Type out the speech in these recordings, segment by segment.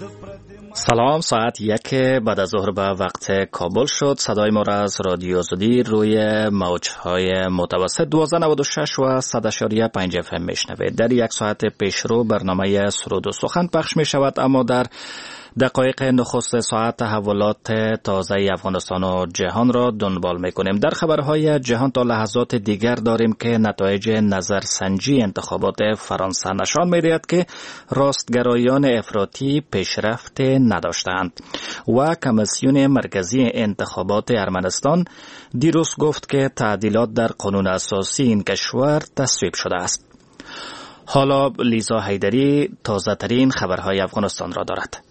سلام، ساعت 1 بعد از ظهر به وقت کابل شد. صدای ما را از رادیو زدیر روی موجهای متوسط 1296 و 100.5 FM میشنوید. در یک ساعت پیشرو برنامه سرود و سخن پخش می شود، اما در دقایق نخست ساعت تحولات تازه افغانستان و جهان را دنبال میکنیم. در خبرهای جهان تا لحظات دیگر داریم که نتایج نظرسنجی انتخابات فرانسه نشان میدهد که راستگرایان افراطی پیشرفت نداشتند و کمیسیون مرکزی انتخابات ارمنستان دیروز گفت که تعدیلات در قانون اساسی این کشور تصویب شده است. حالا لیزا حیدری تازه ترین خبرهای افغانستان را دارد.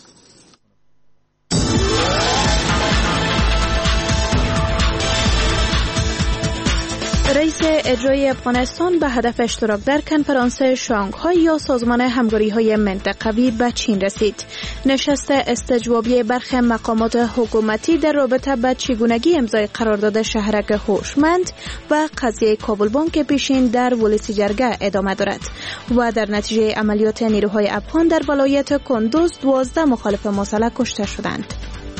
رئیس اجرایی افغانستان به هدف اشتراک در کنفرانس شانگهای یا سازمان همکاری‌های منطقوی به چین رسید. نشست استجوابی برخی مقامات حکومتی در رابطه با چگونگی امضای قرارداد شهرک هوشمند و قضیه کابل بانک پیشین در ولسی جرگه ادامه دارد و در نتیجه عملیات نیروهای افغان در ولایت کندوز 12 مخالف مسلح کشته شدند.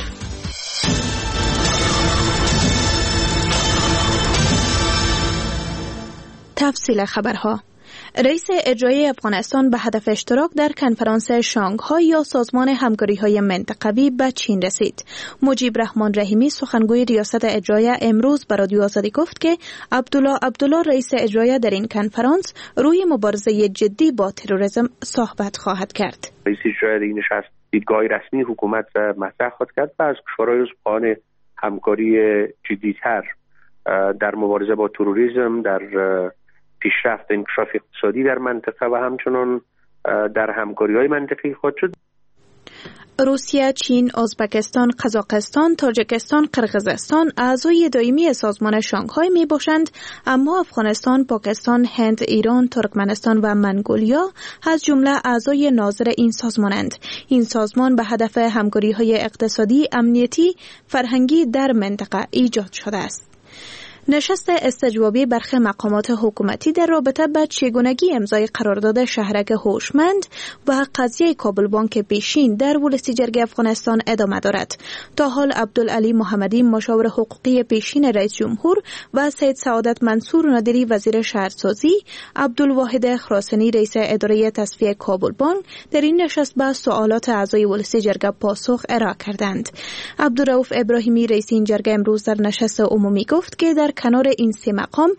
تفصیل خبرها. رئیس اجرایی افغانستان به هدف اشتراک در کنفرانس شانگهای یا سازمان همکاری‌های منطقوی به چین رسید. مجیب رحمان رحیمی سخنگوی ریاست اجرایی امروز به رادیو آزادی گفت که عبدالله رئیس اجرایی در این کنفرانس روی مبارزه جدی با تروریسم صحبت خواهد کرد. رئیس اجرایی این نشست دیدگاه رسمی حکومت مطرح خواهد کرد و از کشورهای عضو همکاری جدی‌تر در مبارزه با تروریسم، در پیشرفت انکشاف اقتصادی در منطقه و همچنان در همکاری‌های منطقه‌ای خواهد شد. روسیه، چین، ازبکستان، قزاقستان، تاجیکستان، قرقیزستان اعضای دائمی سازمان شانگهای می باشند، اما افغانستان، پاکستان، هند، ایران، ترکمنستان و منگولیا از جمله اعضای ناظر این سازمانند. این سازمان به هدف همکاری‌های اقتصادی، امنیتی، فرهنگی در منطقه ایجاد شده است. نشست استجوابی برخی مقامات حکومتی در رابطه با چگونگی امضای قرارداد شهرک هوشمند و قضیه کابل بانک پیشین در ولسی جرگه افغانستان ادامه دارد. تا حال عبدالعلی محمدی مشاور حقوقی پیشین رئیس جمهور و سید سعادت منصور نادری وزیر شهرسازی، عبدالواحد خراسانی رئیس اداره تصفیه کابل بانک در این نشست به سوالات اعضای ولسی جرگه پاسخ ارائه کردند. عبدالرؤف ابراهیمی رئیس این جرگه امروز در نشست عمومی گفت که در کنار این سه مقام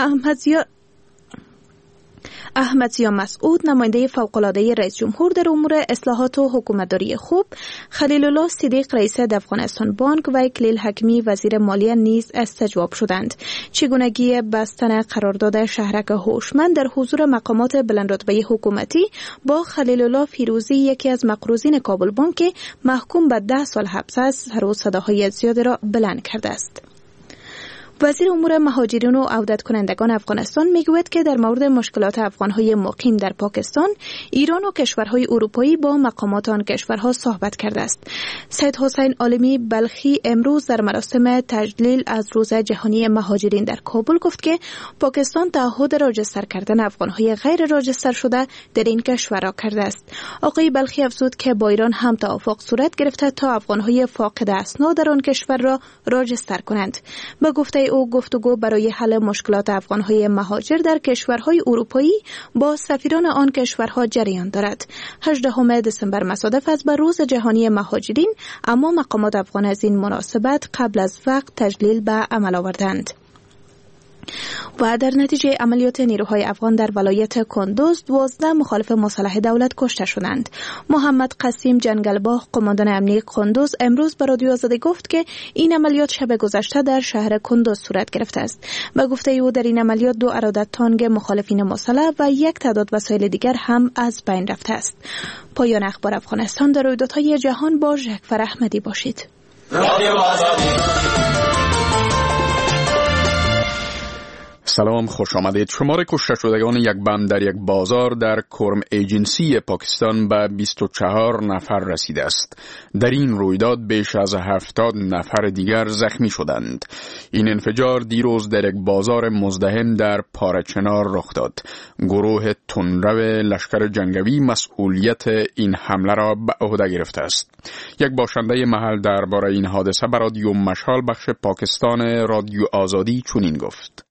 احمدزیا مسعود نماینده فوق‌العاده رئیس جمهور در امور اصلاحات و حکومتداری خوب، خلیل الله صدیق رئیس افغانستان بانک و اکلیل حکیمی وزیر مالیه نیز استجواب شدند. چگونگی بستن قرارداد شهرک هوشمند در حضور مقامات بلندرتبه حکومتی با خلیل الله فیروزی یکی از مقروضین کابل بانک محکوم به 10 سال حبس است، سر و صداهای زیادی را بلند کرده است. وزیر امور مهاجرین و عودت کنندگان افغانستان میگوید که در مورد مشکلات افغانهای مقیم در پاکستان، ایران و کشورهای اروپایی با مقامات آن کشورها صحبت کرده است. سید حسین عالمی بلخی امروز در مراسم تجلیل از روز جهانی مهاجرین در کابل گفت که پاکستان تعهد راجستر کردن افغانهای غیر راجستر شده در این کشور را کرده است. آقای بلخی افزود که با ایران هم توافق صورت گرفته تا افغانهای فاقد اسناد در آن کشور را راجستر کنند. به گفته او گفتگو برای حل مشکلات افغانهای مهاجر در کشورهای اروپایی با سفیران آن کشورها جریان دارد. 18 دسامبر مصادف است با روز جهانی مهاجرین، اما مقامات افغان از این مناسبت قبل از وقت تجلیل به عمل آوردند. و در نتیجه عملیات نیروهای افغان در ولایت کندوز 12 مخالف مسلح دولت کشته شدند. محمد قاسم جنگلباغ قماندان امنیتی کندوز امروز به رادیو آزادی گفت که این عملیات شب گذشته در شهر کندوز صورت گرفته است. به گفته او در این عملیات 2 اراده تانک مخالفین مسلح و 1 تعداد وسایل دیگر هم از بین رفته است. پایان اخبار افغانستان در رویدادهای جهان با ژکفر احمدی باشید. سلام، خوش آمدید. شمار کشته شدگان یک بم در یک بازار در کرم ایجنسی پاکستان به 24 نفر رسیده است. در این رویداد بیش از 70 نفر دیگر زخمی شدند. این انفجار دیروز در یک بازار مزدحم در پارچنار رخ داد. گروه تندرو لشکر جنگی مسئولیت این حمله را به عهده گرفته است. یک باشنده محل درباره این حادثه به رادیو مشال بخش پاکستان رادیو آزادی چنین گفت: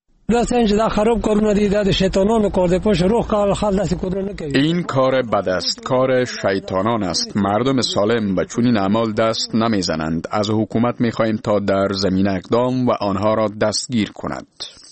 این کار بد است، کار شیطانان است. مردم سالم به چنین اعمال دست نمیزنند. از حکومت میخواهیم تا در زمینه اقدام و آنها را دستگیر کند.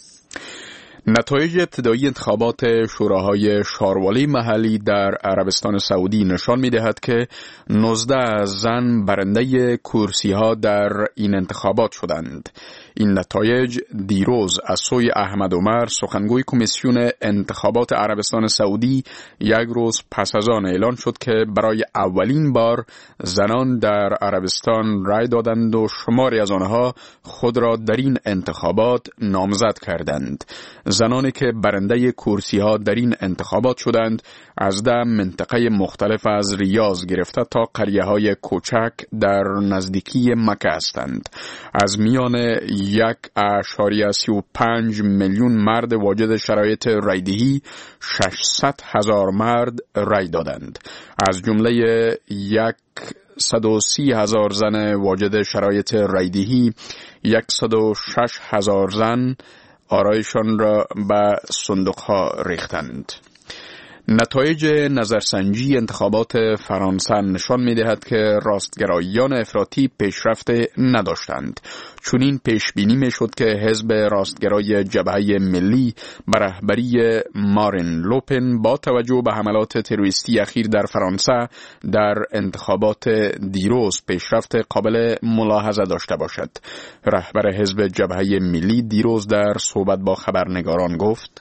نتایج ابتدایی انتخابات شوراهای شاروالی محلی در عربستان سعودی نشان می‌دهد که 19 زن برنده کرسی‌ها در این انتخابات شدند. این نتایج دیروز از سوی احمد عمر، سخنگوی کمیسیون انتخابات عربستان سعودی، یک روز پس از آن اعلان شد که برای اولین بار زنان در عربستان رای دادند و شماری از آنها خود را در این انتخابات نامزد کردند. زنانی که برنده کرسی‌ها در این انتخابات شدند از 10 منطقه مختلف از ریاض گرفته تا قریه‌های کوچک در نزدیکی مکه هستند. از میان 1.35 میلیون مرد واجد شرایط رایدهی 600,000 مرد رای دادند. از جمله 130,000 زن واجد شرایط رایدهی 106,000 زن آرایشان را به صندوق‌ها ریختند. نتایج نظرسنجی انتخابات فرانسه نشان می‌دهد که راستگرایان افراطی پیشرفت نداشتند. چنین پیش بینی می‌شد که حزب راستگرای جبهه ملی به رهبری مارین لوپن با توجه به حملات تروریستی اخیر در فرانسه در انتخابات دیروز پیشرفت قابل ملاحظه داشته باشد. رهبر حزب جبهه ملی دیروز در صحبت با خبرنگاران گفت: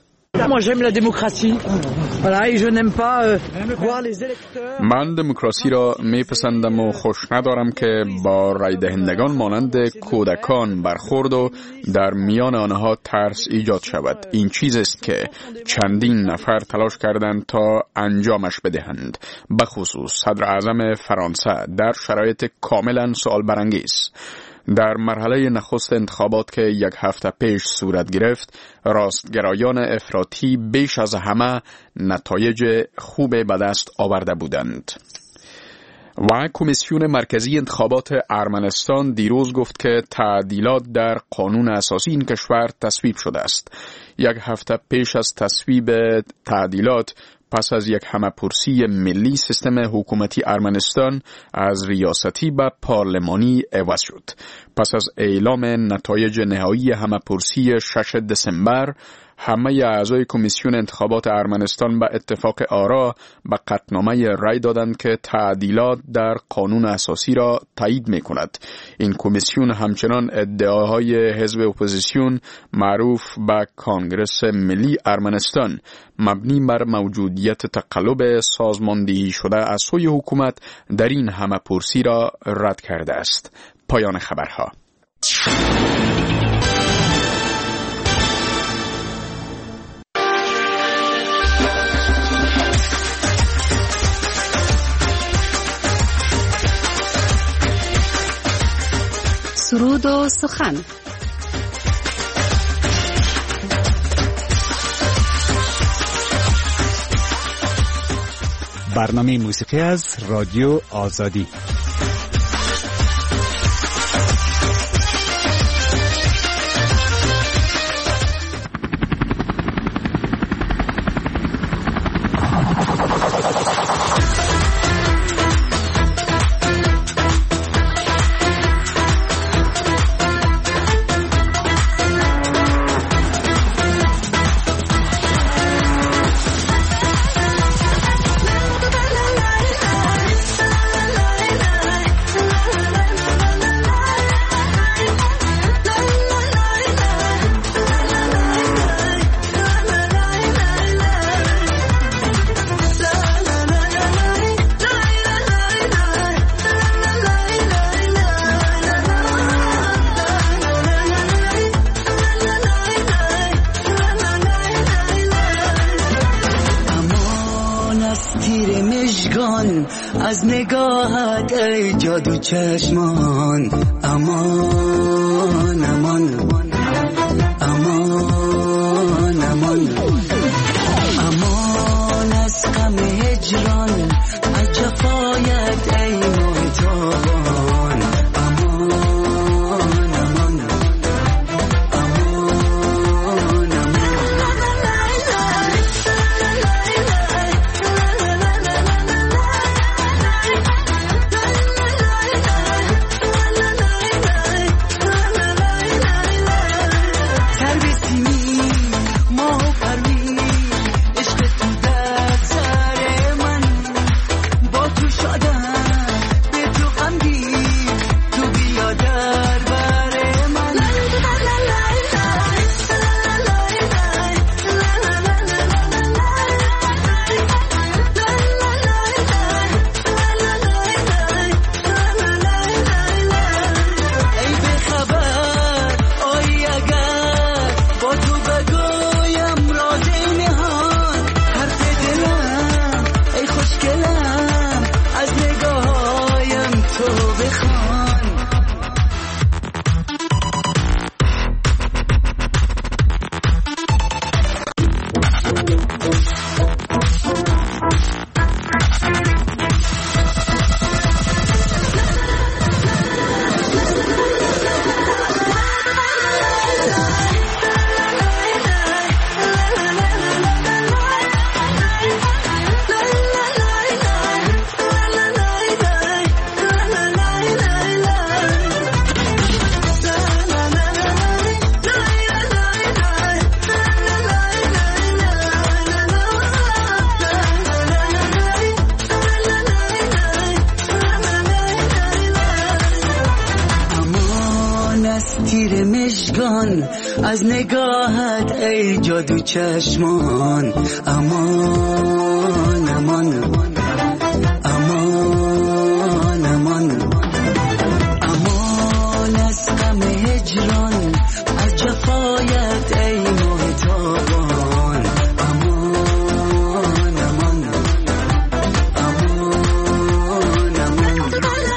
من دموکراسی را میپسندم و خوش ندارم که با رای دهندگان مانند کودکان برخورد و در میان آنها ترس ایجاد شود. این چیز است که چندین نفر تلاش کردند تا انجامش بدهند، به خصوص صدر اعظم فرانسه در شرایط کاملا سوال برانگیز. در مرحله نخست انتخابات که یک هفته پیش صورت گرفت، راستگرایان افراطی بیش از همه نتایج خوب به دست آورده بودند. و کمیسیون مرکزی انتخابات ارمنستان دیروز گفت که تعدیلات در قانون اساسی این کشور تصویب شده است. یک هفته پیش از تصویب تعدیلات، پس از یک همه‌پرسی ملی، سیستم حکومتی ارمنستان از ریاستی به پارلمانی عوض شد. پس از اعلام نتایج نهایی همه‌پرسی 6 دسامبر، همه اعضای کمیسیون انتخابات ارمنستان به اتفاق آرا به قطعنامه رای دادند که تعدیلات در قانون اساسی را تایید می کند. این کمیسیون همچنان ادعاهای حزب اپوزیسیون معروف به کانگرس ملی ارمنستان مبنی بر موجودیت تقلب سازماندهی شده از سوی حکومت در این همه‌پرسی را رد کرده است. پایان خبرها. سرود و سخن. برنامه موسیقی از رادیو آزادی. از نگاهت ای جادو چشمان امان امان امان امان امان از غم هجران از جفایت ای محتابان امان امان امان سر به سیمی ماه و پروین عشق تو در سر من با تو شادم به تو غمگین تو بیا در بر من ای به خبر آی اگر با تو بگویم راز نهان حرف دلم ای خوشگلم از نگاهایم تو بخوان امان از تیر مژگان از نگاهت ای جادو چشمان امان امان امان امان امان از غم هجران از جفایت ای محتابان امان امان امان امان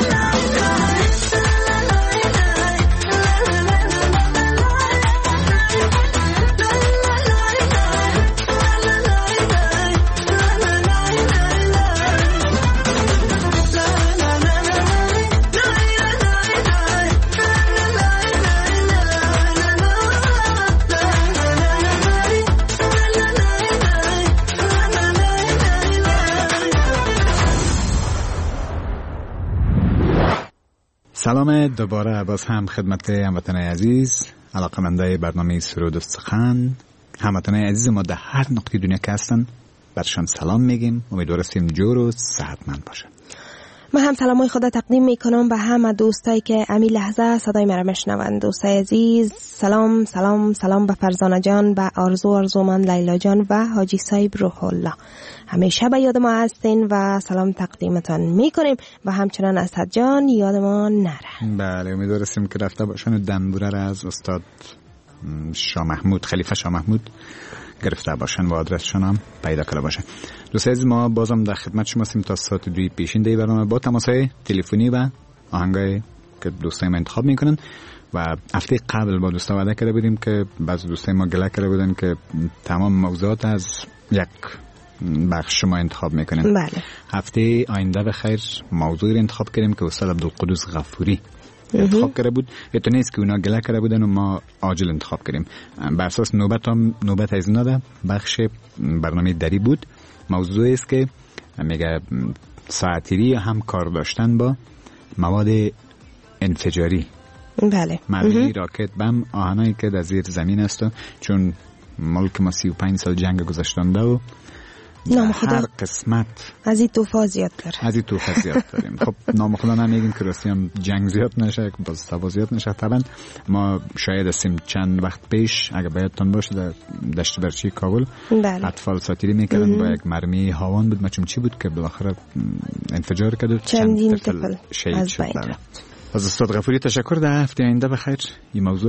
سلام دوباره باز هم خدمت هموطنان عزیز علاقه‌مندای برنامه سرود و سخن. هموطنان عزیز ما در هر نقطه دنیا که هستن برشان سلام میگیم. امیدواریم جور و صحتمند باشن. من هم سلامای خدا تقدیم میکنم به همه دوستایی که امی لحظه صدای مرا میشنوند. دوستای عزیز سلام سلام سلام به فرزانه جان، به آرزومند لیلا جان و حاجی صاحب روح الله. همیشه به یاد ما هستین و سلام تقدیمتان میکنیم و همچنان اسد جان یاد ما نره. بله امیدواریم که رفته باشن و دنبوره را از استاد شاه محمود خلیفه شاه محمود گرفته باشن و آدرسشون هم پیدا کرده باشن. دوستان عزیز ما بازم در خدمت شما هستیم تا ساعت 2 پیشین برنامه با تماس‌های تلفنی و آهنگای که دوستان ما انتخاب میکنن. و هفته قبل با دوستان وعده کرده بودیم که بعضی دوستان ما گله کرده بودن که تمام موضوعات از یک بخش ما انتخاب میکنن. بله. هفته آینده بخیر موضوعی رو انتخاب کردیم که استاد عبدالقدوس غفوری انتخاب کرده بود. تو نیست که اونا گله کرده بودن و ما عاجل انتخاب کردیم. بر اساس نوبت از اینا بخش برنامه دری بود. موضوعی است که میگه ساعتیری هم کار داشتن با مواد انفجاری. بله. مردی راکت بم آهنایی که در زیر زمین است چون ملک ما 35 سال جنگ گذشتنده و نام خدا هر قسمت از این توفا زیاد داریم. خب نام خدا نمیگیم که راستی هم جنگ زیاد نشه، باز سوا زیاد نشه. طبعا ما شاید هستیم چند وقت پیش اگه بایدتان باشه در دشت برچی کابل اطفال ساتیری میکردن با یک مرمی هاوان بود مچم چی بود که بالاخره انفجار کرد و چندین طفل شهید شد. از استاد غفوری تشکر. در هفته آینده بخیر این موضوع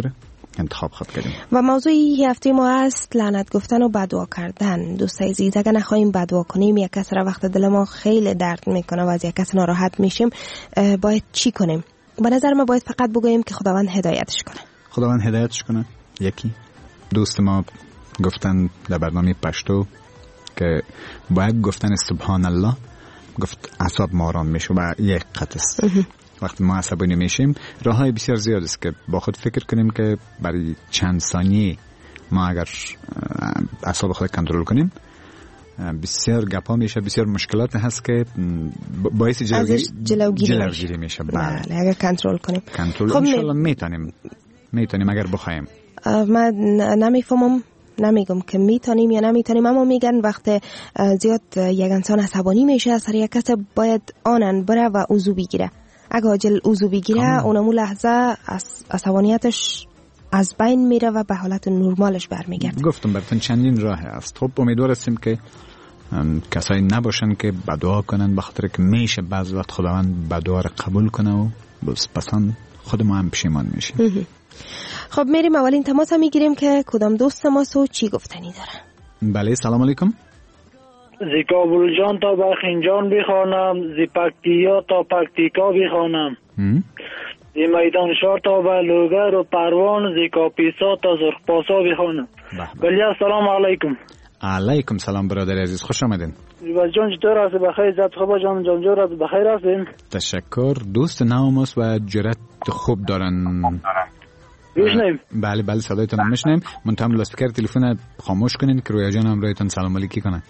انتخاب خود کردیم. و موضوع این هفته ما است لعنت گفتن و بددعا کردن. دوستای عزیز، اگر نخواهیم بددعا کنیم، یک کس را وقت دل ما خیلی درد میکنه و از یک کس ناراحت میشیم، باید چی کنیم؟ به نظر ما باید فقط بگوییم که خداوند هدایتش کنه. خداوند هدایتش کنه. یکی دوست ما گفتن در برنامه پشتو که باید گفتن سبحان الله گفت اعصاب ما آرام میشه و یک قطع است. وقتی ما عصبانی میشیم راههای بسیار زیاد است که با خود فکر کنیم که برای چند ثانیه ما اگر اعصاب خود کنترل کنیم بسیار گپا میشه، بسیار مشکلات هست که باعث جلوگیری میشه. بله اگر کنترل کنیم. کنترل انشالله میتونیم اگر بخوایم. من نمیفهمم، نمیگم که میتونیم یا نمیتونیم، اما میگن وقت زیاد یک انسان عصبانی میشه سر یک کس باید آنن بره و وضو بگیره. اگه عاجل وضو بگیره اونمو لحظه عصبانیتش از بین میره و به حالت نرمالش برمیگرده. گفتم براتون چندین راه است. خب امید هستیم که کسایی نباشن که بددعا کنن، بخاطر که میشه بعض وقت خداوند بددعا را قبول کنه و پسان خود ما هم پشیمان میشیم. خب میریم اولین تماس میگیریم که کدام دوست ما سو چی گفتنی داره. بله سلام علیکم. زی کابل جان تا بخینجان بخوانم، زی پکتیا تا پکتیکا بخوانم، زی میدان شهر تا بلوگر و پروان، زی کاپیسا تا زرخپاسا بخوانم. بله سلام علیکم. علیکم سلام برادر عزیز، خوش آمدین. زیباز جان چطور هستی؟ بخیر؟ زد خوبا جان جور هست؟ بخیر هستین؟ تشکر. دوست ناموس و جرأت خوب دارن. میشنیم؟ بله صدایتون میشنیم. منتها لاسپیکر تلفن خاموش کنین که رویا جان همراهتون سلام علیکی کنه.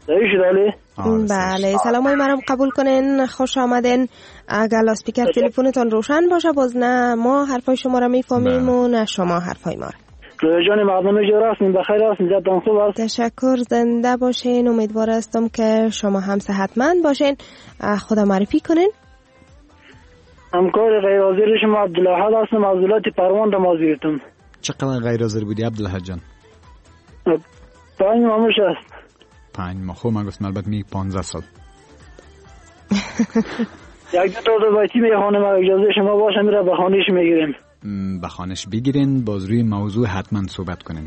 بله سلامای مرام قبول کنین، خوش آمدین. اگر لاسپیکر تلفنتون روشن باشه باز نه ما حرفای شما را میفهمیم و نه شما حرفای ما را. رویا جان برنامه جور هستین؟ بخیر هستین؟ زدتان خوب هست؟ تشکر، زنده باشین. امیدوار هستم که شما هم صحتمند باشین. خدا معرفی کنین. همکار غیر حاضر شما عبدالحد هستم از ولایت پروان دمازیرتون. چقدر غیر حاضر بودی عبدالحد جان؟ 5 ماه است. 5 ماه. خب من گفتم البته می 15 سال. یک دو تا بایتی میخوانم، اجازه شما باشه میره به خانهش میگیریم. به خانهش بگیرین، باز روی موضوع حتما صحبت کنین.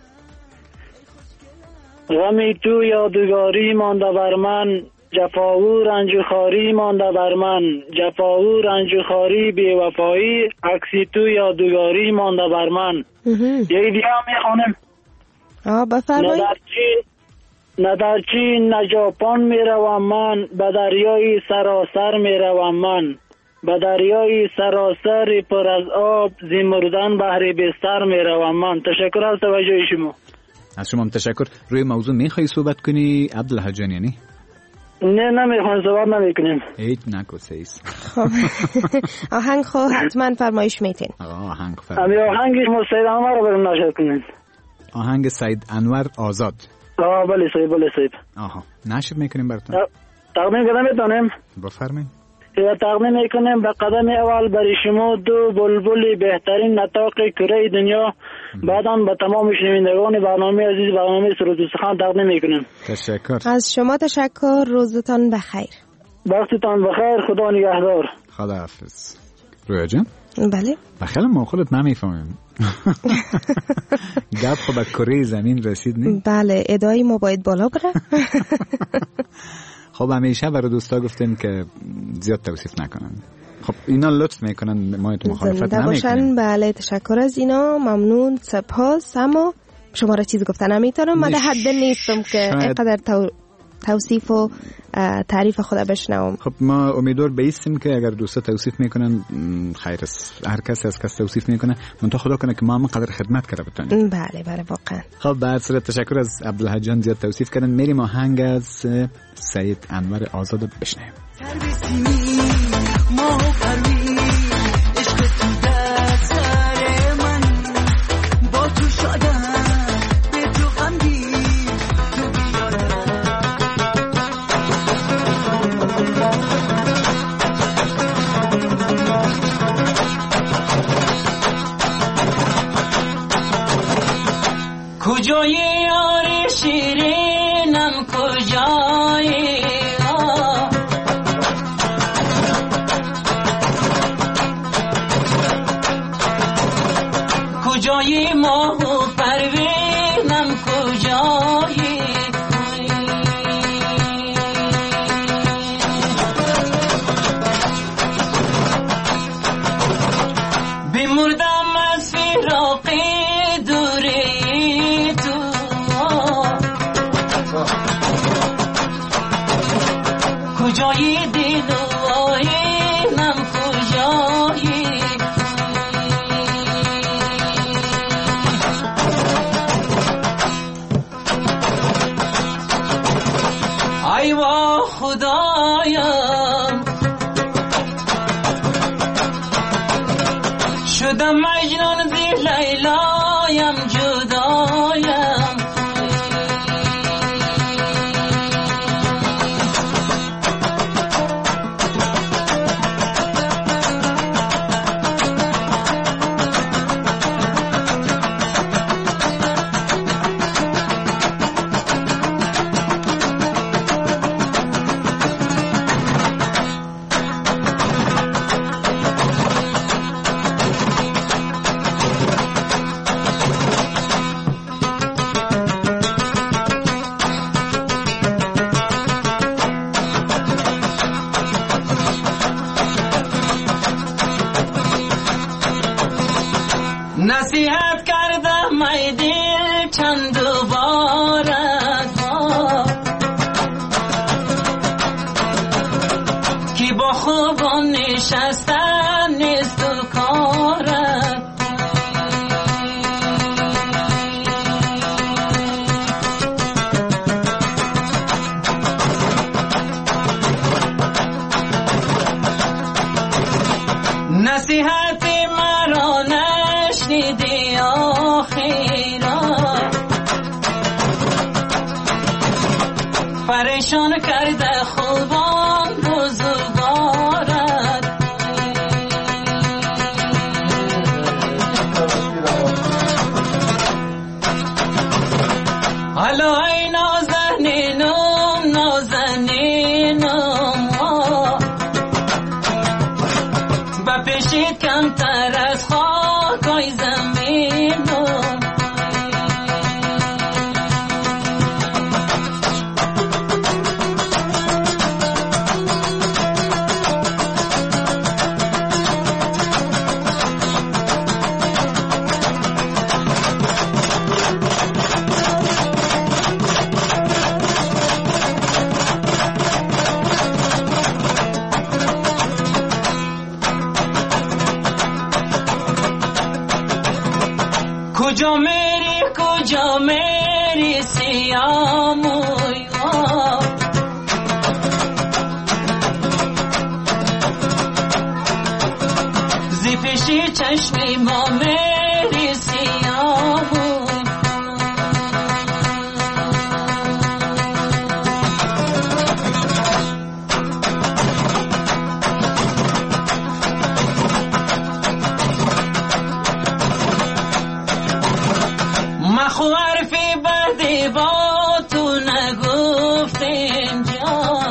غمی تو یادگاری مانده بر من، جفا و رنج و خواری مانده بر من، جفا و رنج و خواری بی وفایی، عکسی تو یادگاری مانده بر من. یه دیگه هم میخوانم. بفرمایید. نه در چین نه ژاپن میروم من، به دریای سراسر میروم من، به دریای سراسر پر از آب، زی مردن بحر بستر میروم من. تشکر از توجه شما. از شما هم تشکر. روی موضوع میخوایی صحبت کنی عبدالحد جان یعنی؟ نه نمیخوام صحبت نمیکنیم. هیچ نکو سیز. آهنگ خو حتما فرمایش میتین. آهنگ آهنگش ما سید انور رو بریم نشر کنیم. آهنگ سید انور آزاد. بله صاحب بله صاحب. نشر میکنیم براتون. تقدیم کردم میتونیم؟ بفرمایید. تقدیم میکنیم به قدم اول برای شما دو بلبل بهترین نطاق کره دنیا، بعداً به تمام شنوندگان برنامه عزیز برنامه سرود و سخن تقدیم میکنیم. تشکر. از شما تشکر. روزتان بخیر. وقتتان بخیر. خدا نگهدار. خدا حافظ. رویا جان؟ بله. بخیلی ما خودت نمیفهمیم. گپ خب به کره زمین رسید نه؟ بله ادعای ما باید بالا بره. خب همیشه برای دوستا گفتیم که زیاد توصیف نکنن. خب اینا لطف میکنن، ما تو مخالفت نمیکنیم. بله تشکر از اینا، ممنون، سپاس. اما شما را چیزی گفتن نمیتونم، من حد نیستم که اینقدر توصیف و تعریف خدا بشنوم. خب ما امیدوار بیستیم که اگر دوستا توصیف میکنن خیر است. هر کسی از کس توصیف میکنه، منتها خدا کنه که ما هم قدر خدمت کرده بتونیم. بله واقعا. خب بعد صورت تشکر از عبدالحد جان زیاد توصیف کردن. میریم آهنگ از سید انور آزاد بشنویم. کجای یار شیرینم کجای بودم مجنون زی لیلایم جدایم نصیحت کردم ای دل چند بارت کی با خوبان نشستن نیست و کارت نصیحت مرا نشنیدی آخیرا پریشان کرده خوبان بزرگوارت حالا ای نازنینم نازنینم بپیشید کمتر از خاکای زمینم کجا میری سیاموی زی پیشی چشمی ما میری سیاموی حرفی بدی با تو نگفتیم جان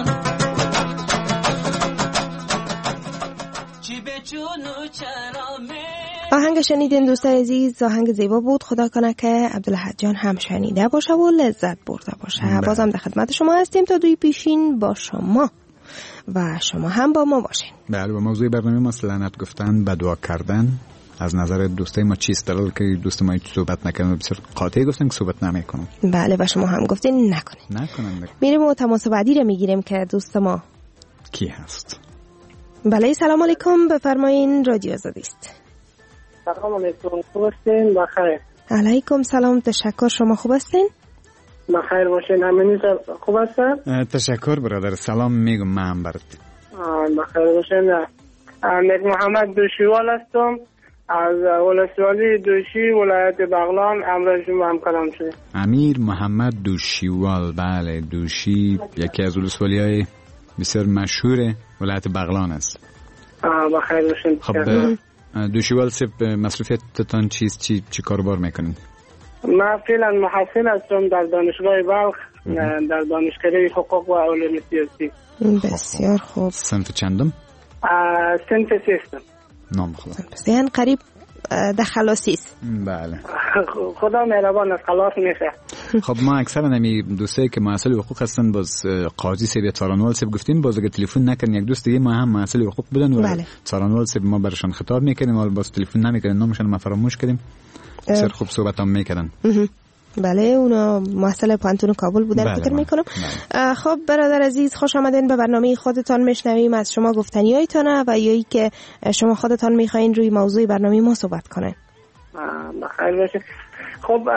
چی به چونو چرا می آهنگ شنیدین دوستای عزیز، آهنگ زیبا بود. خدا کنه که عبدالحد جان هم شنیده باشه و لذت برده باشه. بازم در خدمت شما هستیم تا دوی پیشین با شما و شما هم با ما باشین. بله، با موضوع برنامه ما لعنت گفتن، بددعا کردن. از نظر دوستای ما چیست دلیل که دوست ما صحبت نکنن؟ بسیار قاطع گفتن که صحبت نمیکنم. بله و شما هم گفتین نکنن. میریم و تماس بعدی رو میگیریم که دوست ما کی هست. بله، سلام علیکم، بفرمایین، رادیو آزادی است. سلام علیکم، خوب هستین؟ بخیر. علیکم سلام، تشکر. شما خوب هستین؟ بخیر باشین. همین خوب هستن؟ تشکر برادر. سلام میگم من برات. بخیر باشین. امیر محمد دوشیوال هستم از ولسوالی دوشی ولایت بغلان. امروز شما هم کلام شده. امیر محمد دوشیوال. بله، دوشی یکی از ولسوالی‌های بسیار مشهور ولایت بغلان است. بخیر باشین. خب دوشیوال سب مسئولیتتان چیست؟ چی کاربار میکنین؟ من فعلا محصل هستم در دانشگاه بلخ در دانشکده حقوق و علوم سیاسی. بسیار خوب. صنف چندم؟ صنف سیستم. نام خدا. یعنی قریب در خلاصی است. بله. خدا مهربان است، خلاص میشه. خب ما اکثرا نمی دوستایی که مسئول حقوق هستن باز قاضی سیب یا تارانوال سیب گفتین، باز اگه تلفن نکنن یک دوست دیگه ما هم مسئول حقوق بودن و تارانوال سیب ما برشان خطاب میکنیم ولی باز تلفن نمیکنن، نامشون ما فراموش کردیم. بسیار خوب صحبت هم میکردن. بله، اونا مسئله پانتون کابل بودن فکر میکنم. خب برادر عزیز، خوش آمدین به برنامه خودتان. میشنویم از شما گفتنیایتان و یایی که شما خودتان میخواین روی موضوع برنامه ما صحبت کنین. بخیر باشه. خب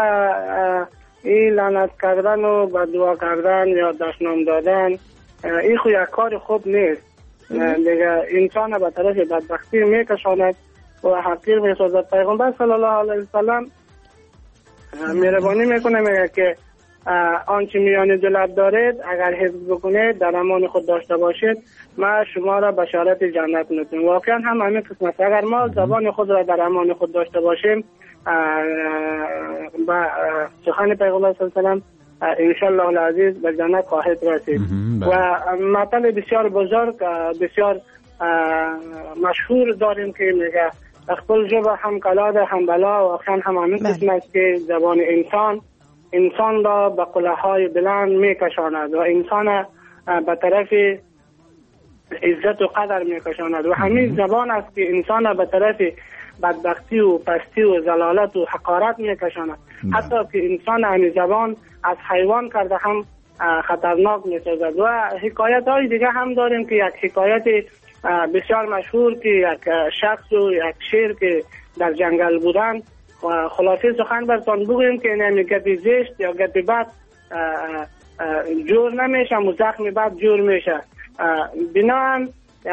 این لعنت کردن و بددعا کردن یا دشنام دادن این خو یک کار خوب نیست. دیگه انسان به طرف بدبختی میکشاند و حقیر می‌سازد. پیغمبر صلی الله علیه وسلم مهربانی میکنه میگه که آنچه میان دو لب دارید اگر حفظ بکنید در امان خود داشته باشید ما شما را بشارت جنت میدیم. واقعا هم همین قسمت اگر ما زبان خود را در امان خود داشته باشیم با سخن پیغمبر صلی الله علیه و ان شاء الله العزیز به جنت خواهد رسید. و مطلب بسیار بزرگ بسیار مشهور داریم که میگه خپل ژبه هم کلا ده هم بلا. واقعا هم همین قسم است که زبان انسان را به قله‌های بلند میکشاند و انسان به طرف عزت و قدر میکشاند و همین زبان است که انسان به طرف بدبختی و پستی و ضلالت و حقارت میکشاند. حتی که انسان همین زبان از حیوان کرده هم خطرناک میسازد. و حکایت های دیگه هم داریم که یک حکایت بسیار مشهور که یک شخص و یک شیر که در جنگل بودن. خلاصه سخن برتان بگویم که این گپی زشت یا گپی بد جور نمیشه و زخم بد جور میشه. بنابراین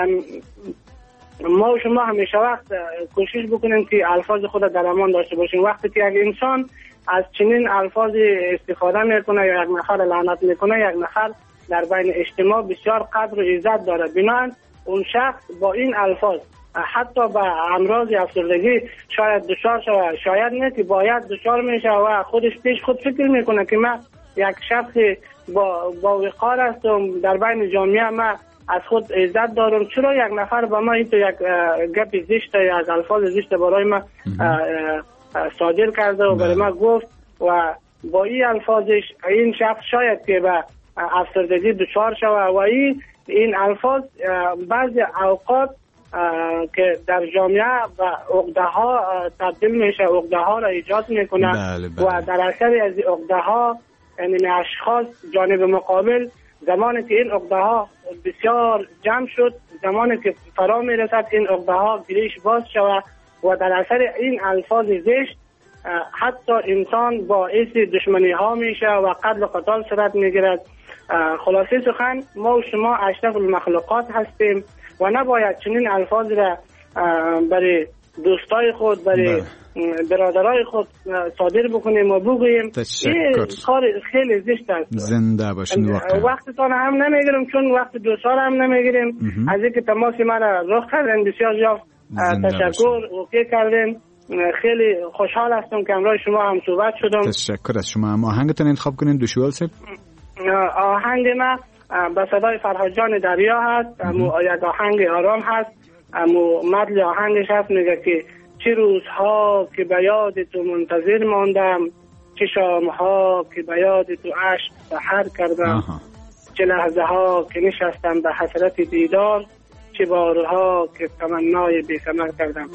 ما و شما همیشه وقت کوشش بکنیم که الفاظ خود در امان داشته باشیم. وقتی که یک انسان از چنین الفاظ استفاده میکنه یا یک نفر لعنت میکنه، یک نفر در بین اجتماع بسیار قدر و عزت داره. بنابراین اون شخص با این الفاظ حتی به امراض افسردگی شاید دچار شود، شاید نه که باید دچار میشه و خودش پیش خود فکر میکنه که من یک شخص با وقار هستم، در بین جامعه من از خود عزت دارم، چرا یک نفر به ما این تو یک گپ زشت یا از الفاظ زشت برای ما صادر کرده و برای ما گفت و با این الفاظش این شخص شاید که به افسردگی دچار شود و این الفاظ بعضی اوقات که در جامعه و عقده ها تبدیل میشه، عقده ها را ایجاد میکنه. و در اثر از عقده ها یعنی اشخاص جانب مقابل زمانی که این عقده ها بسیار جمع شد، زمانی که فرا میرسد این عقده ها گریش باز شود و در اثر این الفاظ زشت حتی انسان باعث دشمنی ها میشه و قتل و قتال صورت میگیرد. خلاصه سخن ما و شما اشرف المخلوقات هستیم و نباید چنین الفاظ را برای دوستای خود برای برادرای خود صادر بکنیم و بگوییم. این کار خیلی زشت است. زنده باشین. وقتتان هم نمیگیرم چون وقت دوستان هم نمیگیریم. از اینکه تماس مرا رخ کردن بسیار جا تشکر اوکی کردن. خیلی خوشحال هستم که امروز شما هم صحبت شدم. تشکر از شما. آهنگتون انتخاب کنین دوشوال سب. آهنگ ما به صدای فرهاد جان دریا هست. یک آهنگ آرام هست. مدل آهنگش هست میگه که چه روزها که به یاد تو منتظر ماندم، چه شامها که به یاد تو عشق سحر کردم، چه لحظه ها که نشستم به حسرت دیدار، چه بارها که تمنای بی‌ثمر کردم.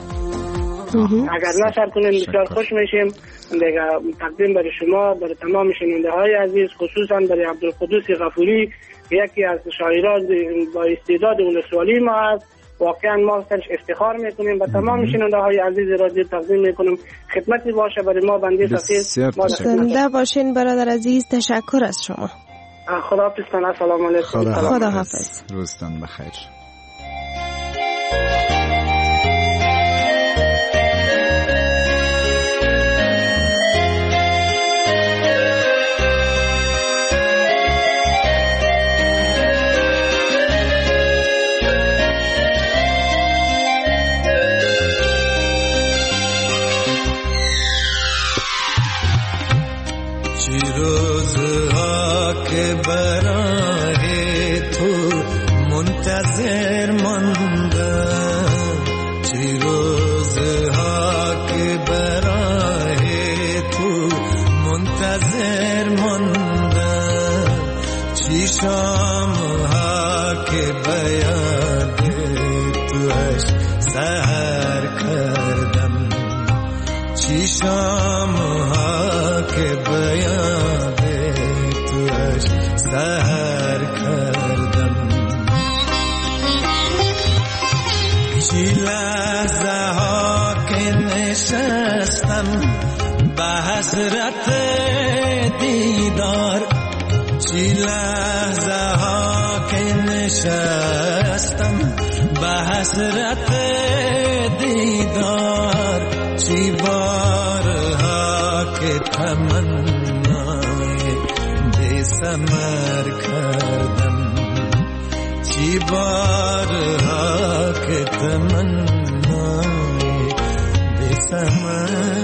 اگر نشر کنیم بسیار خوش میشیم. دیگه تقدیم برای شما، برای تمام شنونده های عزیز، خصوصا برای عبدالقدوس غفوری یکی از شاعران با استعداد ولسوالی ما است. واقعا ما سرش افتخار میکنیم. با تمام شنونده های عزیز رادیو تقدیم میکنم خدمتی باشه برای ما بنده سفیر. زنده باشین برادر عزیز. تشکر از شما. خداحافظ. السلام علیکم. خداحافظ. روزتان بخیر. منتظر ماندم، چی روزها که برای تو منتظر ماندم، چی شامها که به یاد توش سحر کردم، چی شامها که به یاد توش سحر کردم. چی لحظه ها که نشستم به حسرت دیدار، چی لحظه ها که نشستم به حسرت دیدار چی بارها که تمنای بی ثمر کردم چی بارها که تمنای بی ثمر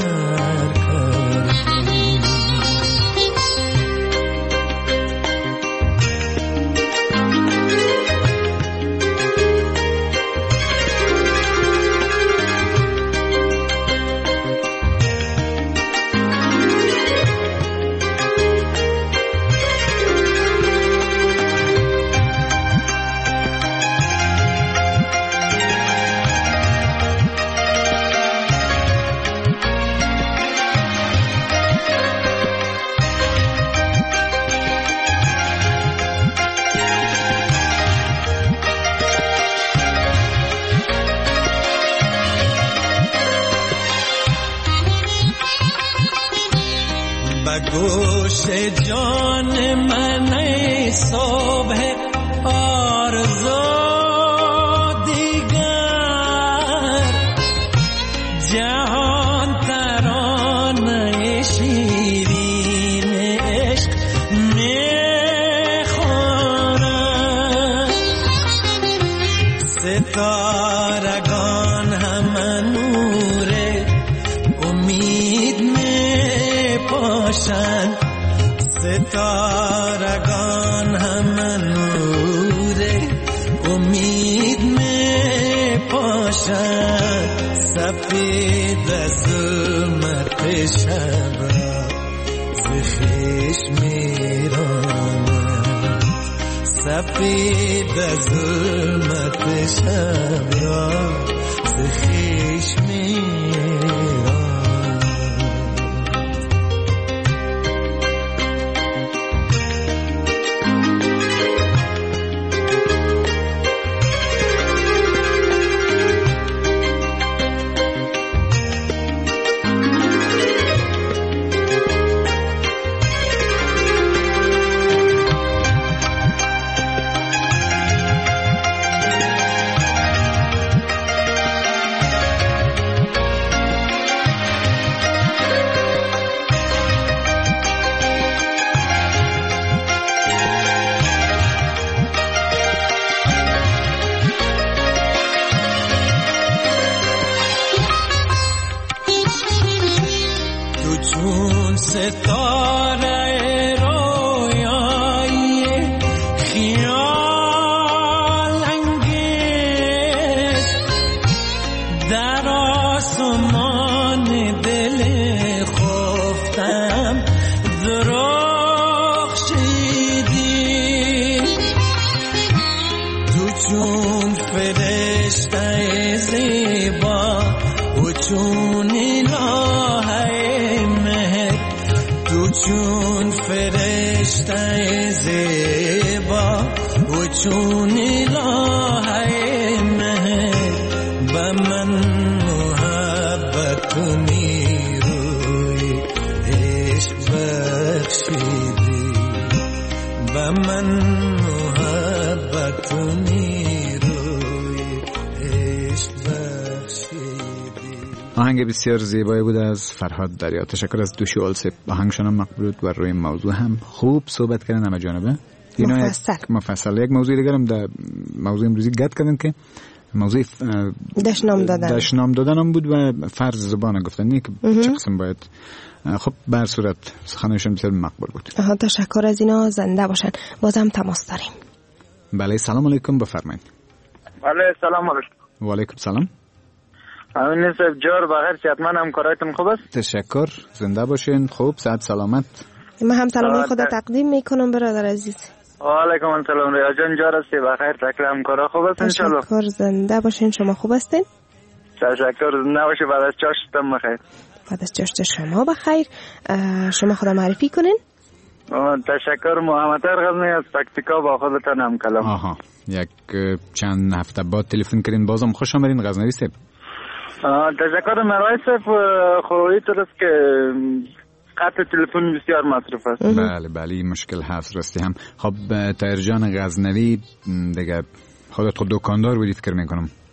گوش جان من صبح آرزو دیگر جهان ترانه شیرین عشق میخوانند ستارگان هم نور امید میپاشند ستارگان هم نور امید میپاشند سفید ظلمت شب را ز خویش میرانند سفید ظلمت شب را ز خویش میرانند ستاره رویایی خیال انگیز در آسمان دل خفتم درخشیدی تو چون فرشته زیبا و چون چون فرشته زیبا و چون الهه مهر به من محبت و نیروی عشق بخشیدی به من محبت و نیروی عشق بخشیدی. آهنگ بسیار زیبایی بود از فرهاد دریا. تشکر از دوشی آلسه. آهنگشان هم مقبول بود و روی موضوع هم خوب صحبت کردن همه جانبه مفصل. یک موضوع دیگر هم در موضوع امروزی گت کردن که موضوع دشنام دادن هم بود و فرض زبان گفتنی که چه قسم باید. خب بر صورت سخنشون بسیار مقبول بود. تشکر از اینا. زنده باشن. بازم تماس داریم. بله سلام علیکم بفرمایید. بله سلام علیکم. و علیکم سلام. امین صاحب جور بغیر صحتمند همکارایتون خوب است؟ تشکر. زنده باشین. خوب صحت سلامت. من هم سلام خود تقدیم میکنم برادر عزیز. و علیکم السلام ریا جان جور است بخیر تکل همکارا خوب است ان شاء الله. تشکر. زنده باشین. شما خوب هستین؟ تشکر. زنده باشی. بعد از چاشتم بخیر. بعد از چاشت شما بخیر. شما خود معرفی کنین. تشکر. محمد غزنی از پکتیکا با خودتان هم کلام. آها یک چند هفته بعد تلفن کردین بازم خوش آمدین غزنوی صاحب. تشکر مرای صاحب. خوبی تو است که خط تلفن بسیار مصرف است. بله مشکل هست راستی هم. خب طاهر جان غزنوی دیگه خودت خود دکاندار بودی فکر میکنم.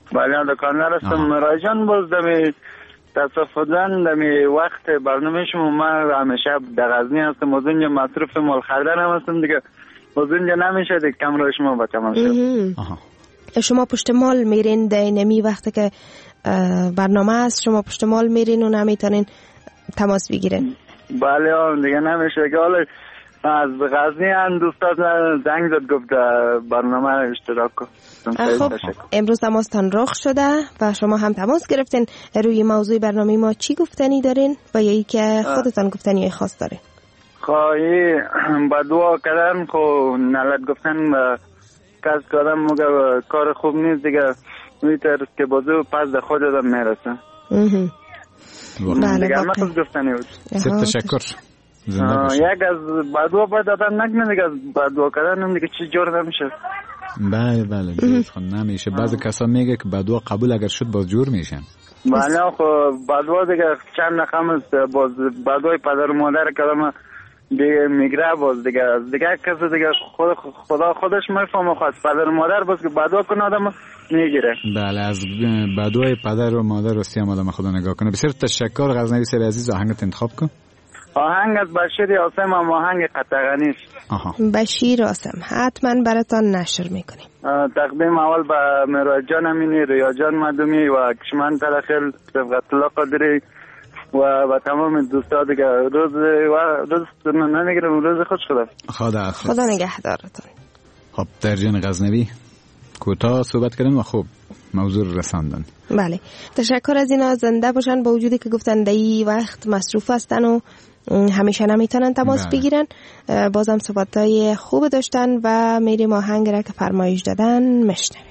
بله دکاندار هستم. رایجان باز دمی تصفدن دمی وقت برنامه شما من همیشه در غزنی هستم. از اونجا مصروف مال خریدن هم هستم دیگه. از اونجا نمیشه دیگه کم روی شما با تمام شد. شما پشت مال میرین در نمی وقتی که برنامه است شما پشت مال میرین و نمیتونین تماس بگیرین؟ بله دیگه نمیشه که حالا از غزنی هم دوستان زنگ زد گفت برنامه اشتراک کن. خب امروز تماستان رخ شده و شما هم تماس گرفتین. روی موضوع برنامه ما چی گفتنی دارین و یا ای که خودتان گفتنی خاص دارین؟ خواهی با دعا کردن خو نلت گفتن کس کردن مگر کار خوب نیست دیگه. میتر که بازو پس در خود دادم میرسه. بله دیگه همه خود گفتنی بود. تشکر. یک از بدوا باید آدم نکنه دیگه. از بدوا کردن دیگه چی جور نمیشه. بله خود نمیشه. بعضی کسا میگه که بدوا قبول اگر شد باز جور میشن. بله خب بدوا دیگه چند رقم است. باز بدوای پدر و مادر کلمه دیگه میگره باز دیگه کسی دیگه خدا خودش میفهمه. خواست پدر و مادر باز که بدوا کنه آدم میگیره. بله از بدوای پدر و مادر راستی هم آدم خدا نگاه کنه. بسیار تشکر. غزنوی سر عزیز آهنگت انتخاب کن. آهنگ از بشیر آسم هم آهنگ قطغنی است. بشیر آسم حتما براتان نشر میکنیم. تقدیم اول به مراج جان امینی، ریا جان مدومی و کشمن تلخیل، رفقت الله قادری و تمام دوستا دیگه. روز نمیگیرم روز خوش خدا نگهدارتان. خب در جان غزنوی کوتاه صحبت کردن و خوب موضوع رساندن. بله تشکر از اینا. زنده باشن با وجودی که گفتن دایی وقت مصروف هستن و همیشه نمیتونن تماس بگیرن. بازم صحبتای خوب داشتن و میریم آهنگ را که فرمایش دادن مشنویم.